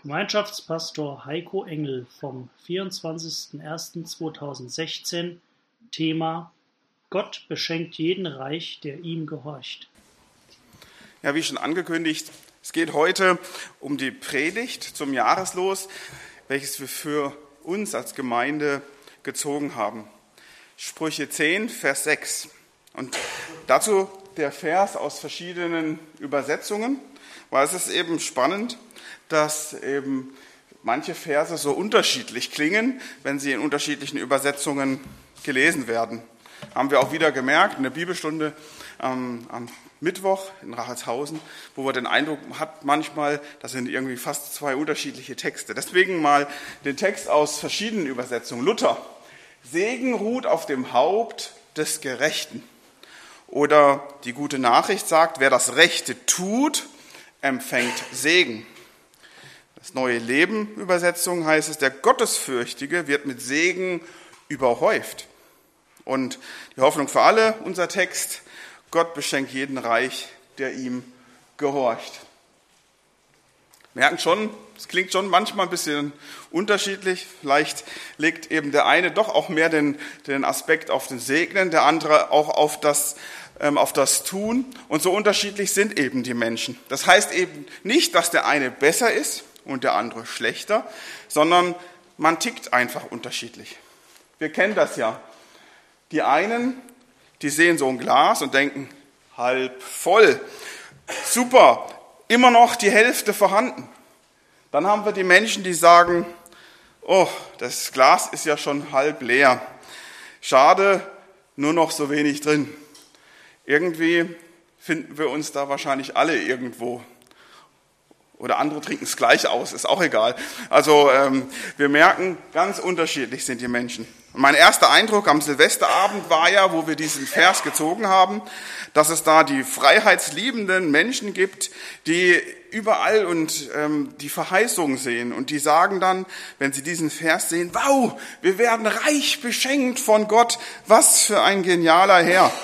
Gemeinschaftspastor Heiko Engel vom 24.01.2016. Thema: Gott beschenkt jeden reich, der ihm gehorcht. Ja, wie schon angekündigt, es geht heute um die Predigt zum Jahreslos, welches wir für uns als Gemeinde gezogen haben. Sprüche 10, Vers 6. Und dazu der Vers aus verschiedenen Übersetzungen, weil es ist eben spannend, dass eben manche Verse so unterschiedlich klingen, wenn sie in unterschiedlichen Übersetzungen gelesen werden. Haben wir auch wieder gemerkt in der Bibelstunde am Mittwoch in Rachelshausen, wo man den Eindruck hat manchmal, das sind irgendwie fast zwei unterschiedliche Texte. Deswegen mal den Text aus verschiedenen Übersetzungen. Luther: Segen ruht auf dem Haupt des Gerechten. Oder die Gute Nachricht sagt, wer das Rechte tut, empfängt Segen. Das Neue Leben Übersetzung heißt es, der Gottesfürchtige wird mit Segen überhäuft. Und die Hoffnung für alle, unser Text: Gott beschenkt jeden reich, der ihm gehorcht. Merken schon, es klingt schon manchmal ein bisschen unterschiedlich. Vielleicht legt eben der eine doch auch mehr den Aspekt auf den Segnen, der andere auch auf das Tun. Und so unterschiedlich sind eben die Menschen. Das heißt eben nicht, dass der eine besser ist und der andere schlechter, sondern man tickt einfach unterschiedlich. Wir kennen das ja. Die einen, die sehen so ein Glas und denken, halb voll, super, immer noch die Hälfte vorhanden. Dann haben wir die Menschen, die sagen, oh, das Glas ist ja schon halb leer, schade, nur noch so wenig drin. Irgendwie finden wir uns da wahrscheinlich alle irgendwo. Oder andere trinken es gleich aus, ist auch egal. Also wir merken, ganz unterschiedlich sind die Menschen. Und mein erster Eindruck am Silvesterabend war ja, wo wir diesen Vers gezogen haben, dass es da die freiheitsliebenden Menschen gibt, die überall und die Verheißung sehen. Und die sagen dann, wenn sie diesen Vers sehen, wow, wir werden reich beschenkt von Gott, was für ein genialer Herr.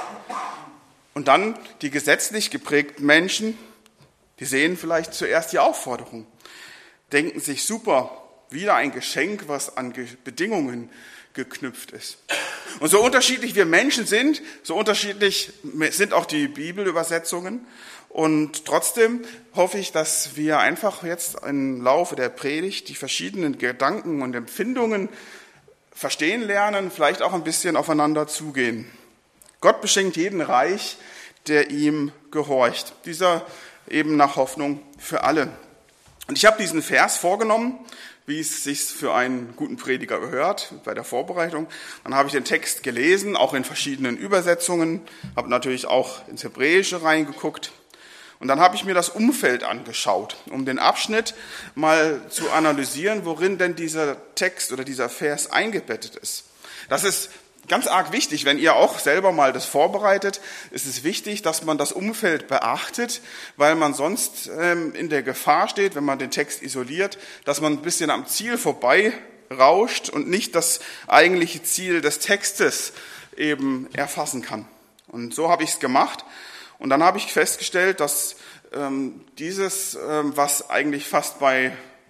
Und dann die gesetzlich geprägten Menschen, die sehen vielleicht zuerst die Aufforderung, denken sich, super, wieder ein Geschenk, was an Bedingungen geknüpft ist. Und so unterschiedlich wir Menschen sind, so unterschiedlich sind auch die Bibelübersetzungen. Und trotzdem hoffe ich, dass wir einfach jetzt im Laufe der Predigt die verschiedenen Gedanken und Empfindungen verstehen lernen, vielleicht auch ein bisschen aufeinander zugehen. Gott beschenkt jeden reich, der ihm gehorcht. Dieser eben nach Hoffnung für alle. Und ich habe diesen Vers vorgenommen, wie es sich für einen guten Prediger gehört, bei der Vorbereitung. Dann habe ich den Text gelesen, auch in verschiedenen Übersetzungen, habe natürlich auch ins Hebräische reingeguckt. Und dann habe ich mir das Umfeld angeschaut, um den Abschnitt mal zu analysieren, worin denn dieser Text oder dieser Vers eingebettet ist. Das ist ganz arg wichtig, wenn ihr auch selber mal das vorbereitet, ist es wichtig, dass man das Umfeld beachtet, weil man sonst in der Gefahr steht, wenn man den Text isoliert, dass man ein bisschen am Ziel vorbei rauscht und nicht das eigentliche Ziel des Textes eben erfassen kann. Und so habe ich es gemacht. Und dann habe ich festgestellt, dass dieses, was eigentlich fast bei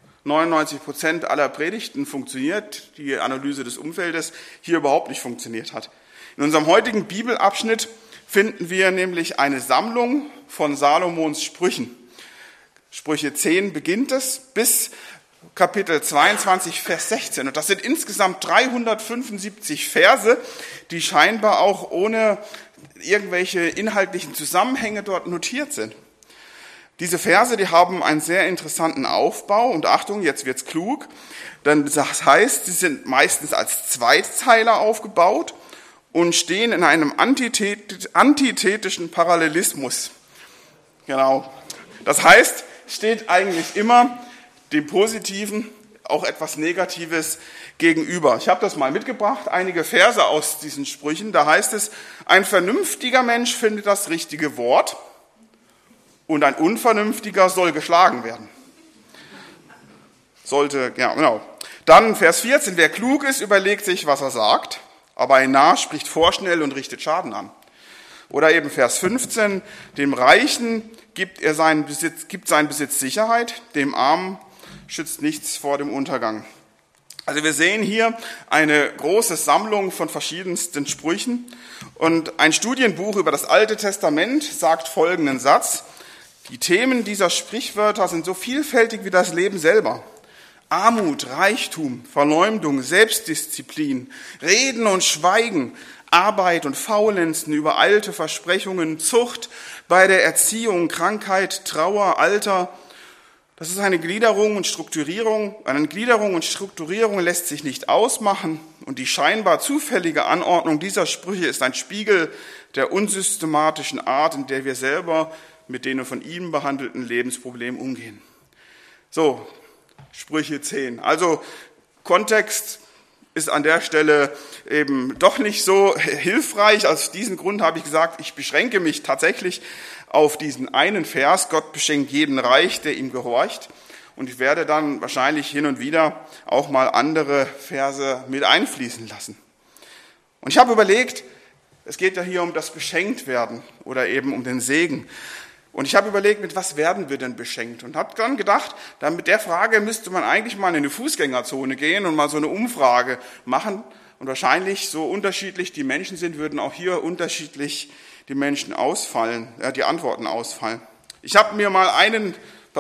99% aller Predigten funktioniert, die Analyse des Umfeldes, hier überhaupt nicht funktioniert hat. In unserem heutigen Bibelabschnitt finden wir nämlich eine Sammlung von Salomons Sprüchen. Sprüche 10 beginnt es bis Kapitel 22, Vers 16. Und das sind insgesamt 375 Verse, die scheinbar auch ohne irgendwelche inhaltlichen Zusammenhänge dort notiert sind. Diese Verse, die haben einen sehr interessanten Aufbau und Achtung, jetzt wird's klug, denn das heißt, sie sind meistens als Zweizeiler aufgebaut und stehen in einem antithetischen Parallelismus. Genau. Das heißt, steht eigentlich immer dem Positiven auch etwas Negatives gegenüber. Ich habe das mal mitgebracht, einige Verse aus diesen Sprüchen. Da heißt es, ein vernünftiger Mensch findet das richtige Wort, und ein Unvernünftiger soll geschlagen werden. Sollte, ja, genau. Dann Vers 14, wer klug ist, überlegt sich, was er sagt, aber ein Narr spricht vorschnell und richtet Schaden an. Oder eben Vers 15, dem Reichen gibt sein Besitz Sicherheit, dem Armen schützt nichts vor dem Untergang. Also wir sehen hier eine große Sammlung von verschiedensten Sprüchen und ein Studienbuch über das Alte Testament sagt folgenden Satz: Die Themen dieser Sprichwörter sind so vielfältig wie das Leben selber. Armut, Reichtum, Verleumdung, Selbstdisziplin, Reden und Schweigen, Arbeit und Faulenzen, übereilte Versprechungen, Zucht bei der Erziehung, Krankheit, Trauer, Alter. Das ist eine Gliederung und Strukturierung. Eine Gliederung und Strukturierung lässt sich nicht ausmachen und die scheinbar zufällige Anordnung dieser Sprüche ist ein Spiegel der unsystematischen Art, in der wir selber mit den von ihm behandelten Lebensproblemen umgehen. So, Sprüche 10. Also Kontext ist an der Stelle eben doch nicht so hilfreich. Aus diesem Grund habe ich gesagt, ich beschränke mich tatsächlich auf diesen einen Vers. Gott beschenkt jeden reich, der ihm gehorcht. Und ich werde dann wahrscheinlich hin und wieder auch mal andere Verse mit einfließen lassen. Und ich habe überlegt, es geht ja hier um das Beschenktwerden oder eben um den Segen. Und ich habe überlegt, mit was werden wir denn beschenkt? Und habe dann gedacht, dann mit der Frage müsste man eigentlich mal in eine Fußgängerzone gehen und mal so eine Umfrage machen. Und wahrscheinlich, so unterschiedlich die Menschen sind, würden auch hier unterschiedlich die Menschen ausfallen, die Antworten ausfallen. Ich habe mir mal einen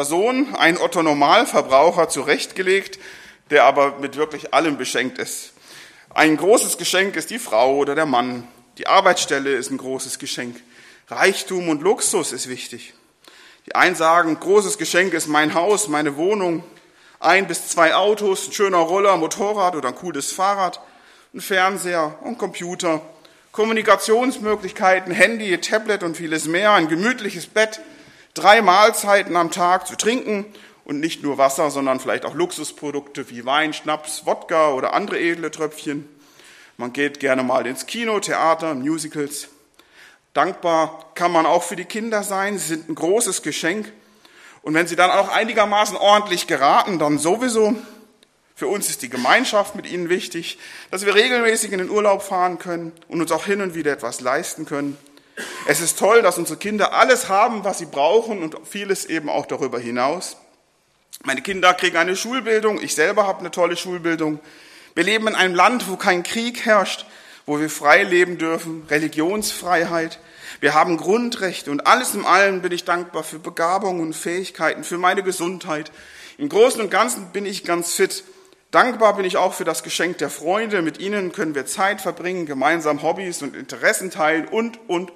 Otto-Normalverbraucher zurechtgelegt, der aber mit wirklich allem beschenkt ist. Ein großes Geschenk ist die Frau oder der Mann. Die Arbeitsstelle ist ein großes Geschenk. Reichtum und Luxus ist wichtig. Die einen sagen, großes Geschenk ist mein Haus, meine Wohnung, 1 bis 2 Autos, ein schöner Roller, Motorrad oder ein cooles Fahrrad, ein Fernseher und Computer, Kommunikationsmöglichkeiten, Handy, Tablet und vieles mehr, ein gemütliches Bett, 3 Mahlzeiten am Tag zu trinken und nicht nur Wasser, sondern vielleicht auch Luxusprodukte wie Wein, Schnaps, Wodka oder andere edle Tröpfchen. Man geht gerne mal ins Kino, Theater, Musicals. Dankbar kann man auch für die Kinder sein. Sie sind ein großes Geschenk. Und wenn sie dann auch einigermaßen ordentlich geraten, dann sowieso. Für uns ist die Gemeinschaft mit ihnen wichtig, dass wir regelmäßig in den Urlaub fahren können und uns auch hin und wieder etwas leisten können. Es ist toll, dass unsere Kinder alles haben, was sie brauchen und vieles eben auch darüber hinaus. Meine Kinder kriegen eine Schulbildung. Ich selber habe eine tolle Schulbildung. Wir leben in einem Land, wo kein Krieg herrscht, wo wir frei leben dürfen, Religionsfreiheit. Wir haben Grundrechte und alles in allem bin ich dankbar für Begabungen und Fähigkeiten, für meine Gesundheit. Im Großen und Ganzen bin ich ganz fit. Dankbar bin ich auch für das Geschenk der Freunde. Mit ihnen können wir Zeit verbringen, gemeinsam Hobbys und Interessen teilen und.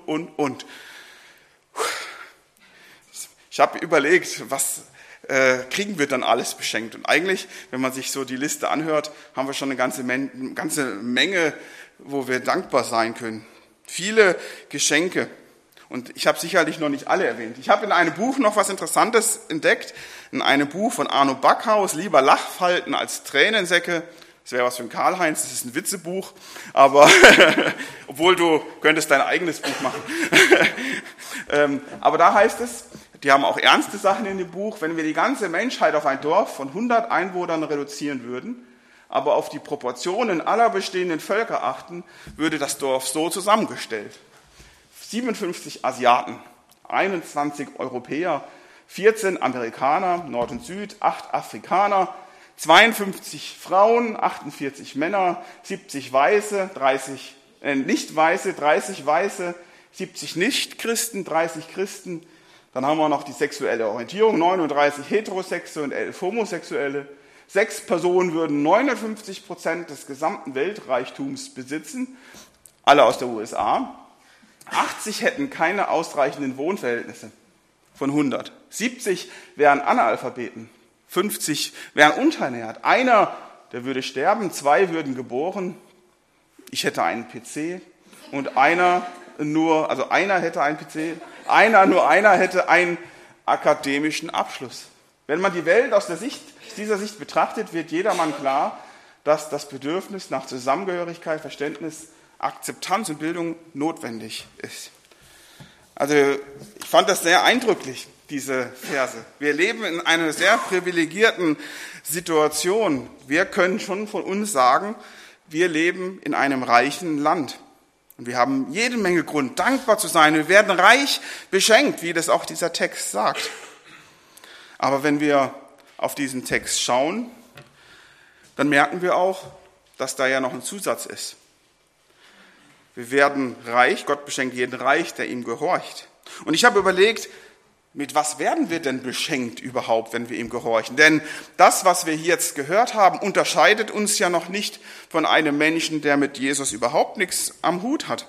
Ich habe überlegt, was kriegen wir dann alles beschenkt? Und eigentlich, wenn man sich so die Liste anhört, haben wir schon eine ganze Menge, wo wir dankbar sein können. Viele Geschenke. Und ich habe sicherlich noch nicht alle erwähnt. Ich habe in einem Buch noch was Interessantes entdeckt. In einem Buch von Arno Backhaus, Lieber Lachfalten als Tränensäcke. Das wäre was für ein Karl-Heinz, das ist ein Witzebuch. Aber obwohl du könntest dein eigenes Buch machen. Aber da heißt es, die haben auch ernste Sachen in dem Buch, wenn wir die ganze Menschheit auf ein Dorf von 100 Einwohnern reduzieren würden, aber auf die Proportionen aller bestehenden Völker achten, würde das Dorf so zusammengestellt. 57 Asiaten, 21 Europäer, 14 Amerikaner, Nord und Süd, 8 Afrikaner, 52 Frauen, 48 Männer, 70 Weiße, 30 Nicht-Weiße, 30 Weiße, 70 Nicht-Christen, 30 Christen. Dann haben wir noch die sexuelle Orientierung, 39 Heterosexuelle und 11 Homosexuelle. 6 Personen würden 59% des gesamten Weltreichtums besitzen, alle aus der USA. 80 hätten keine ausreichenden Wohnverhältnisse von 100. 70 wären Analphabeten. 50 wären unterernährt. Einer, der würde sterben, 2 würden geboren. Ich hätte einen PC und einer hätte einen PC. Einer hätte einen akademischen Abschluss. Wenn man die Welt aus dieser Sicht betrachtet, wird jedermann klar, dass das Bedürfnis nach Zusammengehörigkeit, Verständnis, Akzeptanz und Bildung notwendig ist. Also ich fand das sehr eindrücklich, diese Verse. Wir leben in einer sehr privilegierten Situation. Wir können schon von uns sagen, wir leben in einem reichen Land. Und wir haben jede Menge Grund, dankbar zu sein. Wir werden reich beschenkt, wie das auch dieser Text sagt. Aber wenn wir auf diesen Text schauen, dann merken wir auch, dass da ja noch ein Zusatz ist. Wir werden reich, Gott beschenkt jeden reich, der ihm gehorcht. Und ich habe überlegt, mit was werden wir denn beschenkt überhaupt, wenn wir ihm gehorchen? Denn das, was wir hier jetzt gehört haben, unterscheidet uns ja noch nicht von einem Menschen, der mit Jesus überhaupt nichts am Hut hat.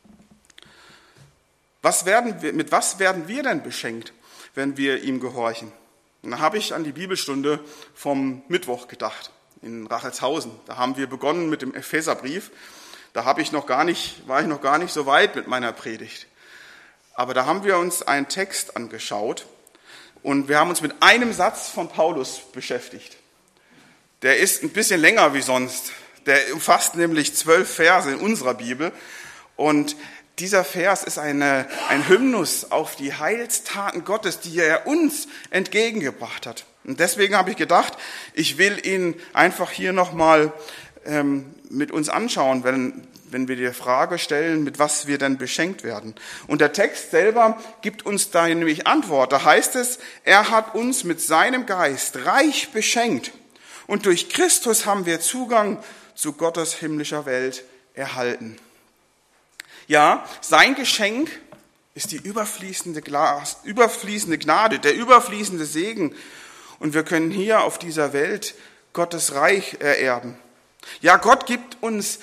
Mit was werden wir denn beschenkt, wenn wir ihm gehorchen? Und da habe ich an die Bibelstunde vom Mittwoch gedacht, in Rachelshausen. Da haben wir begonnen mit dem Epheserbrief. Da war ich noch gar nicht so weit mit meiner Predigt. Aber da haben wir uns einen Text angeschaut und wir haben uns mit einem Satz von Paulus beschäftigt. Der ist ein bisschen länger wie sonst. Der umfasst nämlich 12 Verse in unserer Bibel. Und dieser Vers ist ein Hymnus auf die Heilstaten Gottes, die er uns entgegengebracht hat. Und deswegen habe ich gedacht, ich will ihn einfach hier nochmal mit uns anschauen, wenn wir die Frage stellen, mit was wir denn beschenkt werden. Und der Text selber gibt uns da nämlich Antwort. Da heißt es, er hat uns mit seinem Geist reich beschenkt und durch Christus haben wir Zugang zu Gottes himmlischer Welt erhalten. Ja, sein Geschenk ist die überfließende Gnade, der überfließende Segen. Und wir können hier auf dieser Welt Gottes Reich ererben. Ja, Gott gibt uns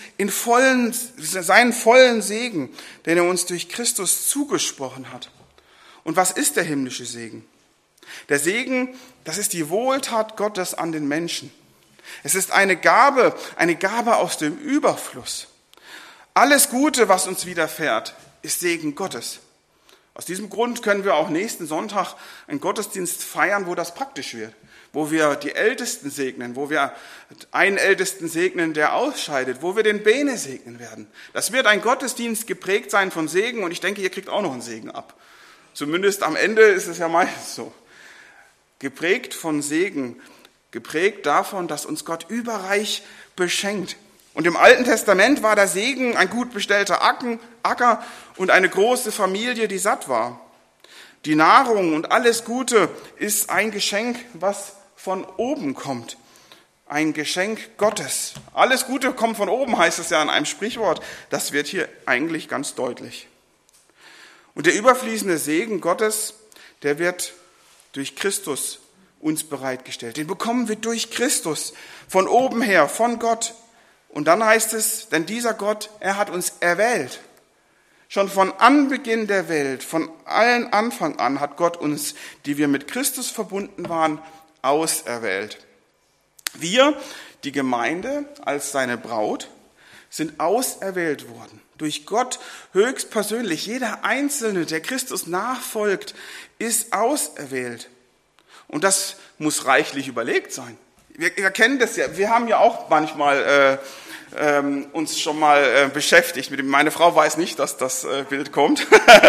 seinen vollen Segen, den er uns durch Christus zugesprochen hat. Und was ist der himmlische Segen? Der Segen, das ist die Wohltat Gottes an den Menschen. Es ist eine Gabe aus dem Überfluss. Alles Gute, was uns widerfährt, ist Segen Gottes. Aus diesem Grund können wir auch nächsten Sonntag einen Gottesdienst feiern, wo das praktisch wird. Wo wir die Ältesten segnen, wo wir einen Ältesten segnen, der ausscheidet, wo wir den Bene segnen werden. Das wird ein Gottesdienst geprägt sein von Segen und ich denke, ihr kriegt auch noch einen Segen ab. Zumindest am Ende ist es ja meistens so. Geprägt von Segen, geprägt davon, dass uns Gott überreich beschenkt. Und im Alten Testament war der Segen ein gut bestellter Acker und eine große Familie, die satt war. Die Nahrung und alles Gute ist ein Geschenk, was von oben kommt. Ein Geschenk Gottes. Alles Gute kommt von oben, heißt es ja in einem Sprichwort. Das wird hier eigentlich ganz deutlich. Und der überfließende Segen Gottes, der wird durch Christus uns bereitgestellt. Den bekommen wir durch Christus, von oben her, von Gott. Und dann heißt es, denn dieser Gott, er hat uns erwählt. Schon von Anbeginn der Welt, von allen Anfang an, hat Gott uns, die wir mit Christus verbunden waren, auserwählt. Wir, die Gemeinde als seine Braut, sind auserwählt worden. Durch Gott höchstpersönlich. Jeder Einzelne, der Christus nachfolgt, ist auserwählt. Und das muss reichlich überlegt sein. Wir kennen das ja. Wir haben ja auch manchmal uns schon mal beschäftigt mit dem. Meine Frau weiß nicht, dass das Bild kommt.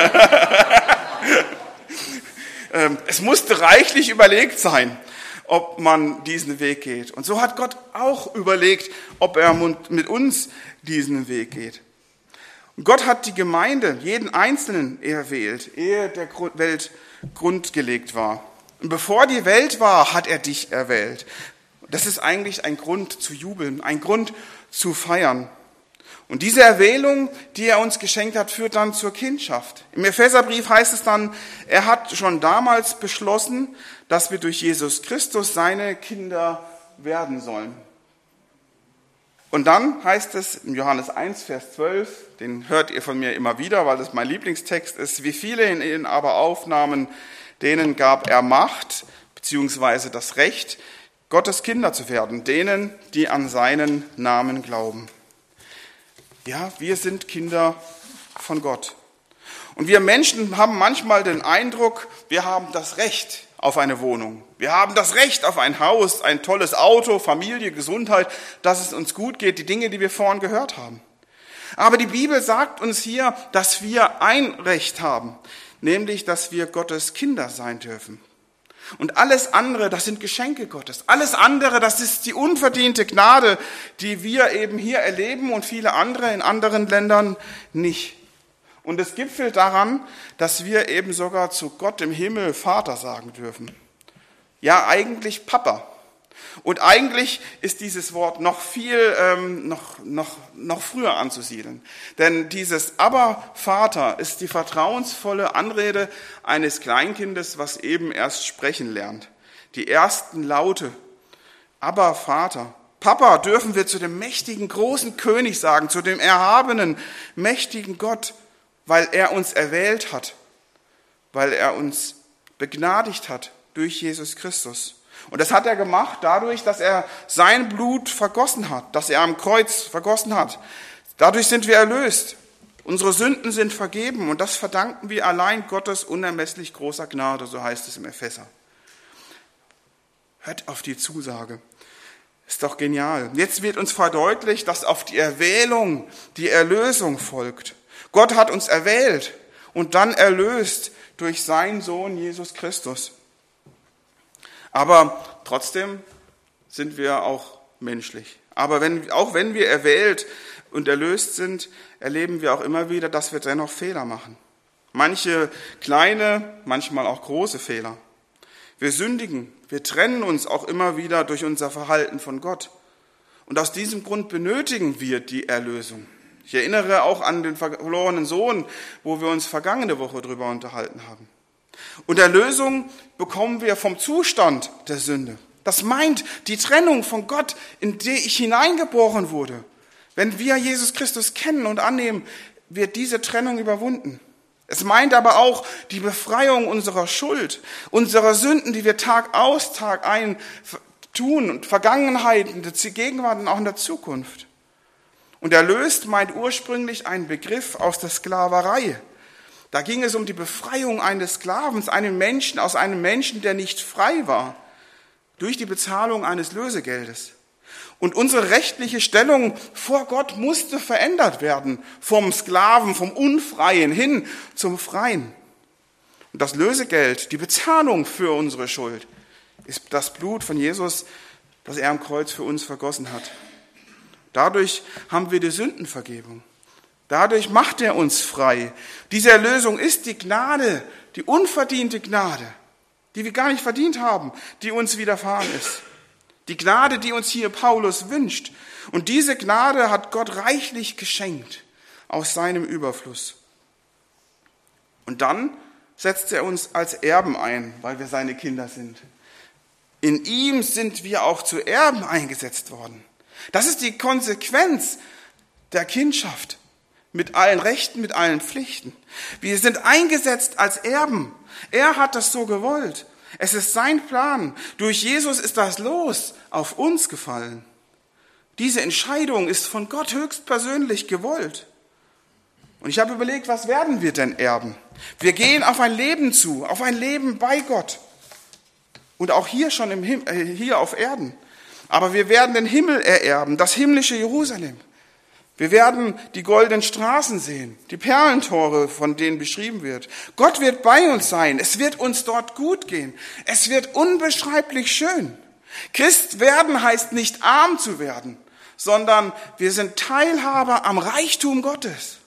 Es musste reichlich überlegt sein, ob man diesen Weg geht. Und so hat Gott auch überlegt, ob er mit uns diesen Weg geht. Und Gott hat die Gemeinde, jeden Einzelnen erwählt, ehe der Welt grundgelegt war. Und bevor die Welt war, hat er dich erwählt. Das ist eigentlich ein Grund zu jubeln, ein Grund zu feiern. Und diese Erwählung, die er uns geschenkt hat, führt dann zur Kindschaft. Im Epheserbrief heißt es dann, er hat schon damals beschlossen, dass wir durch Jesus Christus seine Kinder werden sollen. Und dann heißt es in Johannes 1, Vers 12, den hört ihr von mir immer wieder, weil das mein Lieblingstext ist, wie viele in ihn aber aufnahmen, denen gab er Macht, beziehungsweise das Recht, Gottes Kinder zu werden, denen, die an seinen Namen glauben. Ja, wir sind Kinder von Gott. Und wir Menschen haben manchmal den Eindruck, wir haben das Recht auf eine Wohnung. Wir haben das Recht auf ein Haus, ein tolles Auto, Familie, Gesundheit, dass es uns gut geht, die Dinge, die wir vorhin gehört haben. Aber die Bibel sagt uns hier, dass wir ein Recht haben, nämlich, dass wir Gottes Kinder sein dürfen. Und alles andere, das sind Geschenke Gottes. Alles andere, das ist die unverdiente Gnade, die wir eben hier erleben und viele andere in anderen Ländern nicht. Und es gipfelt daran, dass wir eben sogar zu Gott im Himmel Vater sagen dürfen. Ja, eigentlich Papa. Und eigentlich ist dieses Wort noch viel, noch früher anzusiedeln. Denn dieses Aber Vater ist die vertrauensvolle Anrede eines Kleinkindes, was eben erst sprechen lernt. Die ersten Laute. Aber Vater. Papa dürfen wir zu dem mächtigen, großen König sagen, zu dem erhabenen, mächtigen Gott, weil er uns erwählt hat, weil er uns begnadigt hat durch Jesus Christus. Und das hat er gemacht dadurch, dass er sein Blut vergossen hat, dass er am Kreuz vergossen hat. Dadurch sind wir erlöst. Unsere Sünden sind vergeben und das verdanken wir allein Gottes unermesslich großer Gnade, so heißt es im Epheser. Hört auf die Zusage. Ist doch genial. Jetzt wird uns verdeutlicht, dass auf die Erwählung die Erlösung folgt. Gott hat uns erwählt und dann erlöst durch seinen Sohn Jesus Christus. Aber trotzdem sind wir auch menschlich. Aber auch wenn wir erwählt und erlöst sind, erleben wir auch immer wieder, dass wir dennoch Fehler machen. Manche kleine, manchmal auch große Fehler. Wir sündigen, wir trennen uns auch immer wieder durch unser Verhalten von Gott. Und aus diesem Grund benötigen wir die Erlösung. Ich erinnere auch an den verlorenen Sohn, wo wir uns vergangene Woche drüber unterhalten haben. Und Erlösung bekommen wir vom Zustand der Sünde. Das meint die Trennung von Gott, in die ich hineingeboren wurde. Wenn wir Jesus Christus kennen und annehmen, wird diese Trennung überwunden. Es meint aber auch die Befreiung unserer Schuld, unserer Sünden, die wir Tag aus, Tag ein tun und Vergangenheit, in der Gegenwart und auch in der Zukunft. Und erlöst meint ursprünglich einen Begriff aus der Sklaverei. Da ging es um die Befreiung eines Sklavens, aus einem Menschen, der nicht frei war, durch die Bezahlung eines Lösegeldes. Und unsere rechtliche Stellung vor Gott musste verändert werden, vom Sklaven, vom Unfreien hin zum Freien. Und das Lösegeld, die Bezahlung für unsere Schuld, ist das Blut von Jesus, das er am Kreuz für uns vergossen hat. Dadurch haben wir die Sündenvergebung. Dadurch macht er uns frei. Diese Erlösung ist die Gnade, die unverdiente Gnade, die wir gar nicht verdient haben, die uns widerfahren ist. Die Gnade, die uns hier Paulus wünscht. Und diese Gnade hat Gott reichlich geschenkt aus seinem Überfluss. Und dann setzt er uns als Erben ein, weil wir seine Kinder sind. In ihm sind wir auch zu Erben eingesetzt worden. Das ist die Konsequenz der Kindschaft. Mit allen Rechten, mit allen Pflichten. Wir sind eingesetzt als Erben. Er hat das so gewollt. Es ist sein Plan. Durch Jesus ist das Los auf uns gefallen. Diese Entscheidung ist von Gott höchstpersönlich gewollt. Und ich habe überlegt, was werden wir denn erben? Wir gehen auf ein Leben zu, auf ein Leben bei Gott. Und auch hier schon hier auf Erden. Aber wir werden den Himmel ererben, das himmlische Jerusalem. Wir werden die goldenen Straßen sehen, die Perlentore, von denen beschrieben wird. Gott wird bei uns sein. Es wird uns dort gut gehen. Es wird unbeschreiblich schön. Christ werden heißt nicht arm zu werden, sondern wir sind Teilhaber am Reichtum Gottes.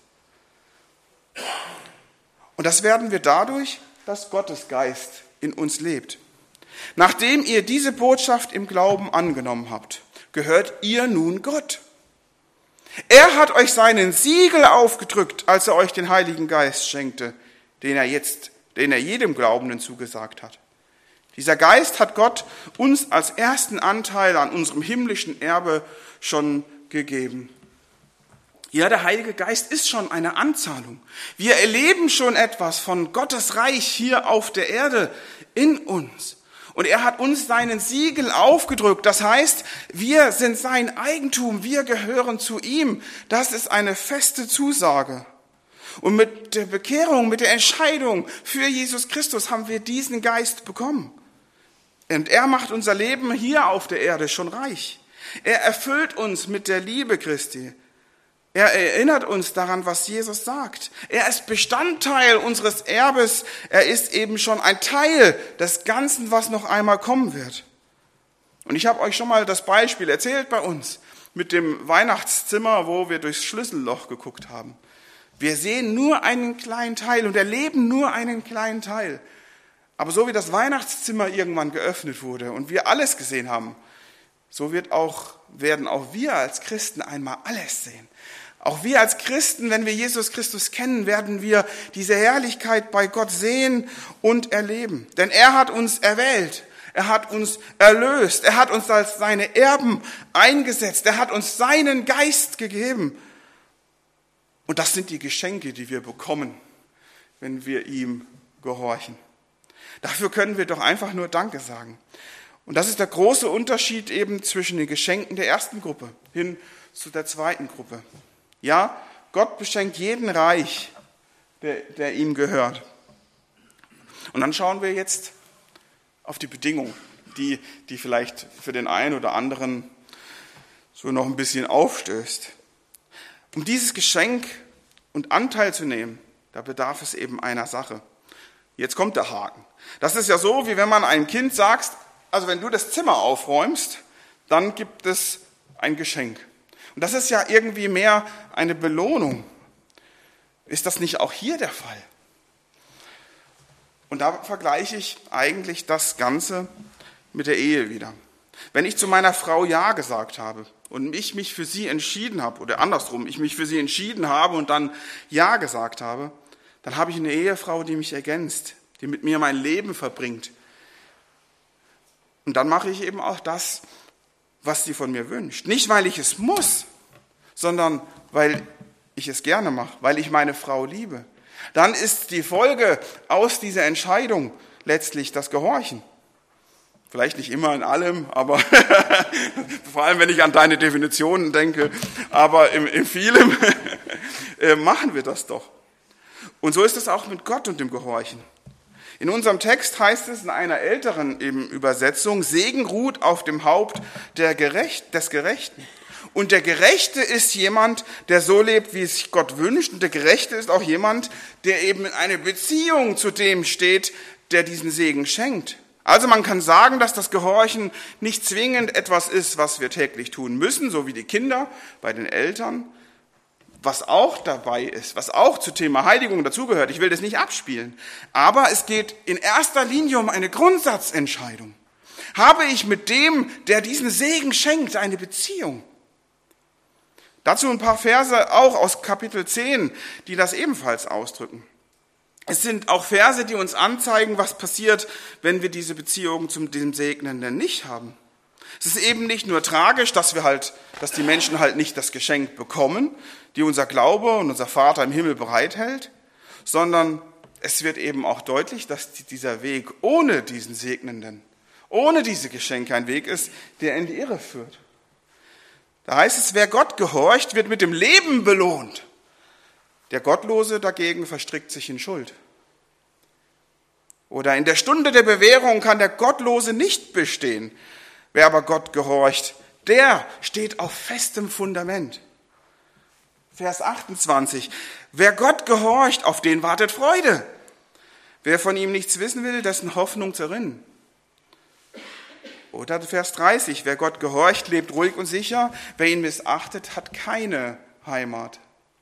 Und das werden wir dadurch, dass Gottes Geist in uns lebt. Nachdem ihr diese Botschaft im Glauben angenommen habt, gehört ihr nun Gott. Er hat euch seinen Siegel aufgedrückt, als er euch den Heiligen Geist schenkte, den er jedem Glaubenden zugesagt hat. Dieser Geist hat Gott uns als ersten Anteil an unserem himmlischen Erbe schon gegeben. Ja, der Heilige Geist ist schon eine Anzahlung. Wir erleben schon etwas von Gottes Reich hier auf der Erde in uns. Und er hat uns seinen Siegel aufgedrückt. Das heißt, wir sind sein Eigentum, wir gehören zu ihm. Das ist eine feste Zusage. Und mit der Bekehrung, mit der Entscheidung für Jesus Christus haben wir diesen Geist bekommen. Und er macht unser Leben hier auf der Erde schon reich. Er erfüllt uns mit der Liebe Christi. Er erinnert uns daran, was Jesus sagt. Er ist Bestandteil unseres Erbes. Er ist eben schon ein Teil des Ganzen, was noch einmal kommen wird. Und ich habe euch schon mal das Beispiel erzählt bei uns mit dem Weihnachtszimmer, wo wir durchs Schlüsselloch geguckt haben. Wir sehen nur einen kleinen Teil und erleben nur einen kleinen Teil. Aber so wie das Weihnachtszimmer irgendwann geöffnet wurde und wir alles gesehen haben, so werden auch wir als Christen einmal alles sehen. Auch wir als Christen, wenn wir Jesus Christus kennen, werden wir diese Herrlichkeit bei Gott sehen und erleben. Denn er hat uns erwählt, er hat uns erlöst, er hat uns als seine Erben eingesetzt, er hat uns seinen Geist gegeben. Und das sind die Geschenke, die wir bekommen, wenn wir ihm gehorchen. Dafür können wir doch einfach nur Danke sagen. Und das ist der große Unterschied eben zwischen den Geschenken der ersten Gruppe hin zu der zweiten Gruppe. Ja, Gott beschenkt jeden reich, der ihm gehört. Und dann schauen wir jetzt auf die Bedingungen, die vielleicht für den einen oder anderen so noch ein bisschen aufstößt. Um dieses Geschenk und Anteil zu nehmen, da bedarf es eben einer Sache. Jetzt kommt der Haken. Das ist ja so, wie wenn man einem Kind sagt, also wenn du das Zimmer aufräumst, dann gibt es ein Geschenk. Und das ist ja irgendwie mehr eine Belohnung. Ist das nicht auch hier der Fall? Und da vergleiche ich eigentlich das Ganze mit der Ehe wieder. Wenn ich zu meiner Frau Ja gesagt habe und ich mich für sie entschieden habe, oder andersrum, ich mich für sie entschieden habe und dann Ja gesagt habe, dann habe ich eine Ehefrau, die mich ergänzt, die mit mir mein Leben verbringt. Und dann mache ich eben auch das, was sie von mir wünscht. Nicht, weil ich es muss, sondern weil ich es gerne mache, weil ich meine Frau liebe. Dann ist die Folge aus dieser Entscheidung letztlich das Gehorchen. Vielleicht nicht immer in allem, aber vor allem, wenn ich an deine Definitionen denke, aber in vielem machen wir das doch. Und so ist es auch mit Gott und dem Gehorchen. In unserem Text heißt es in einer älteren Übersetzung, Segen ruht auf dem Haupt des Gerechten. Und der Gerechte ist jemand, der so lebt, wie es sich Gott wünscht. Und der Gerechte ist auch jemand, der eben in einer Beziehung zu dem steht, der diesen Segen schenkt. Also man kann sagen, dass das Gehorchen nicht zwingend etwas ist, was wir täglich tun müssen, so wie die Kinder bei den Eltern. Was auch dabei ist, was auch zum Thema Heiligung dazugehört, ich will das nicht abspielen, aber es geht in erster Linie um eine Grundsatzentscheidung. Habe ich mit dem, der diesen Segen schenkt, eine Beziehung? Dazu ein paar Verse auch aus Kapitel 10, die das ebenfalls ausdrücken. Es sind auch Verse, die uns anzeigen, was passiert, wenn wir diese Beziehung zum dem Segnenden nicht haben. Es ist eben nicht nur tragisch, dass die Menschen halt nicht das Geschenk bekommen, die unser Glaube und unser Vater im Himmel bereithält, sondern es wird eben auch deutlich, dass dieser Weg ohne diesen Segnenden, ohne diese Geschenke ein Weg ist, der in die Irre führt. Da heißt es, wer Gott gehorcht, wird mit dem Leben belohnt. Der Gottlose dagegen verstrickt sich in Schuld. Oder in der Stunde der Bewährung kann der Gottlose nicht bestehen. Wer aber Gott gehorcht, der steht auf festem Fundament. Vers 28. Wer Gott gehorcht, auf den wartet Freude. Wer von ihm nichts wissen will, dessen Hoffnung zerrinnt. Oder Vers 30. Wer Gott gehorcht, lebt ruhig und sicher. Wer ihn missachtet, hat keine Heimat.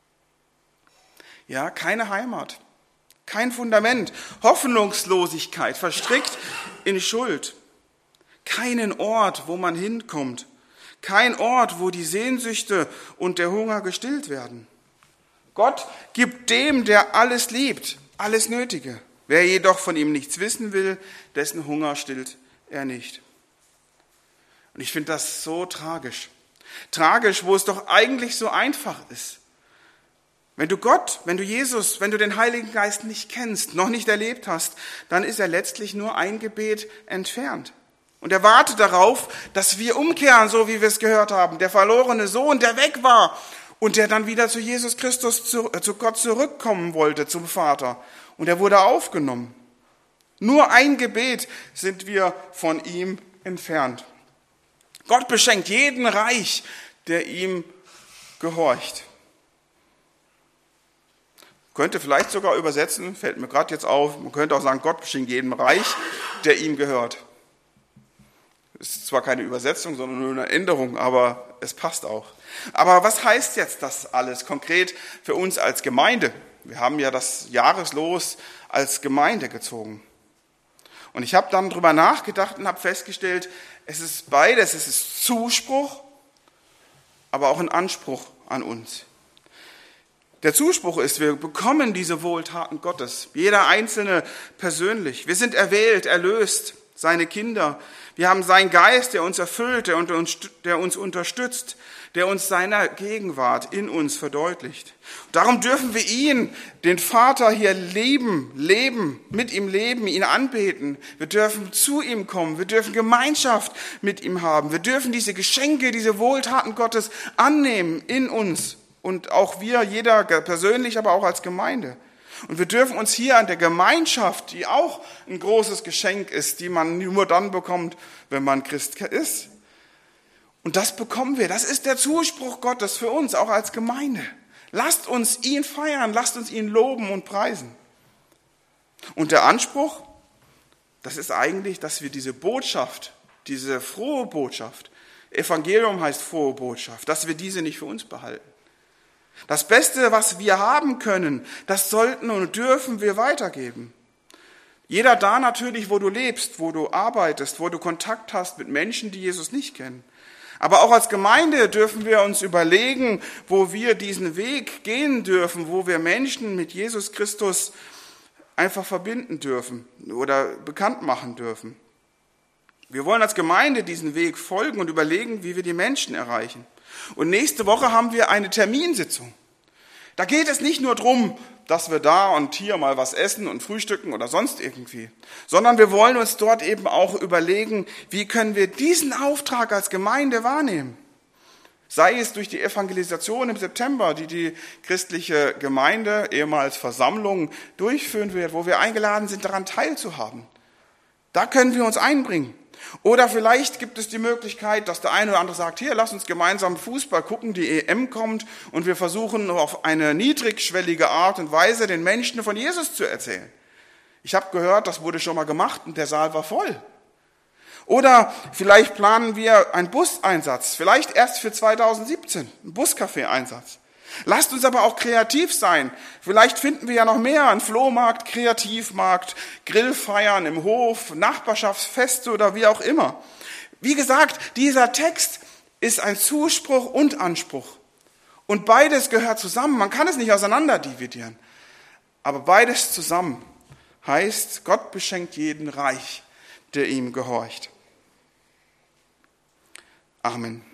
Ja, keine Heimat. Kein Fundament. Hoffnungslosigkeit, verstrickt in Schuld. Keinen Ort, wo man hinkommt. Kein Ort, wo die Sehnsüchte und der Hunger gestillt werden. Gott gibt dem, der alles liebt, alles Nötige. Wer jedoch von ihm nichts wissen will, dessen Hunger stillt er nicht. Und ich finde das so tragisch. Tragisch, wo es doch eigentlich so einfach ist. Wenn du Gott, wenn du Jesus, wenn du den Heiligen Geist nicht kennst, noch nicht erlebt hast, dann ist er letztlich nur ein Gebet entfernt. Und er wartet darauf, dass wir umkehren, so wie wir es gehört haben. Der verlorene Sohn, der weg war und der dann wieder zu Jesus Christus, zu Gott zurückkommen wollte, zum Vater. Und er wurde aufgenommen. Nur ein Gebet sind wir von ihm entfernt. Gott beschenkt jeden reich, der ihm gehorcht. Könnte vielleicht sogar übersetzen, fällt mir gerade jetzt auf, man könnte auch sagen, Gott beschenkt jeden reich, der ihm gehört. Ist zwar keine Übersetzung, sondern nur eine Änderung, aber es passt auch. Aber was heißt jetzt das alles konkret für uns als Gemeinde? Wir haben ja das Jahreslos als Gemeinde gezogen. Und ich habe dann drüber nachgedacht und habe festgestellt, es ist beides, es ist Zuspruch, aber auch ein Anspruch an uns. Der Zuspruch ist, wir bekommen diese Wohltaten Gottes, jeder Einzelne persönlich. Wir sind erwählt, erlöst, seine Kinder. Wir haben seinen Geist, der uns erfüllt, der uns unterstützt, der uns seiner Gegenwart in uns verdeutlicht. Darum dürfen wir ihn, den Vater, hier leben, mit ihm leben, ihn anbeten. Wir dürfen zu ihm kommen, wir dürfen Gemeinschaft mit ihm haben. Wir dürfen diese Geschenke, diese Wohltaten Gottes annehmen in uns. Und auch wir, jeder persönlich, aber auch als Gemeinde. Und wir dürfen uns hier an der Gemeinschaft, die auch ein großes Geschenk ist, die man nur dann bekommt, wenn man Christ ist. Und das bekommen wir. Das ist der Zuspruch Gottes für uns, auch als Gemeinde. Lasst uns ihn feiern, lasst uns ihn loben und preisen. Und der Anspruch, das ist eigentlich, dass wir diese Botschaft, diese frohe Botschaft, Evangelium heißt frohe Botschaft, dass wir diese nicht für uns behalten. Das Beste, was wir haben können, das sollten und dürfen wir weitergeben. Jeder da natürlich, wo du lebst, wo du arbeitest, wo du Kontakt hast mit Menschen, die Jesus nicht kennen. Aber auch als Gemeinde dürfen wir uns überlegen, wo wir diesen Weg gehen dürfen, wo wir Menschen mit Jesus Christus einfach verbinden dürfen oder bekannt machen dürfen. Wir wollen als Gemeinde diesen Weg folgen und überlegen, wie wir die Menschen erreichen. Und nächste Woche haben wir eine Terminsitzung. Da geht es nicht nur darum, dass wir da und hier mal was essen und frühstücken oder sonst irgendwie, sondern wir wollen uns dort eben auch überlegen, wie können wir diesen Auftrag als Gemeinde wahrnehmen. Sei es durch die Evangelisation im September, die christliche Gemeinde, ehemals Versammlung, durchführen wird, wo wir eingeladen sind, daran teilzuhaben. Da können wir uns einbringen. Oder vielleicht gibt es die Möglichkeit, dass der eine oder andere sagt, hier, lass uns gemeinsam Fußball gucken, die EM kommt und wir versuchen auf eine niedrigschwellige Art und Weise den Menschen von Jesus zu erzählen. Ich habe gehört, das wurde schon mal gemacht und der Saal war voll. Oder vielleicht planen wir einen Buseinsatz, vielleicht erst für 2017, einen Buscafé-Einsatz. Lasst uns aber auch kreativ sein. Vielleicht finden wir ja noch mehr, einen Flohmarkt, Kreativmarkt, Grillfeiern im Hof, Nachbarschaftsfeste oder wie auch immer. Wie gesagt, dieser Text ist ein Zuspruch und Anspruch. Und beides gehört zusammen. Man kann es nicht auseinander dividieren. Aber beides zusammen heißt, Gott beschenkt jeden reich, der ihm gehorcht. Amen.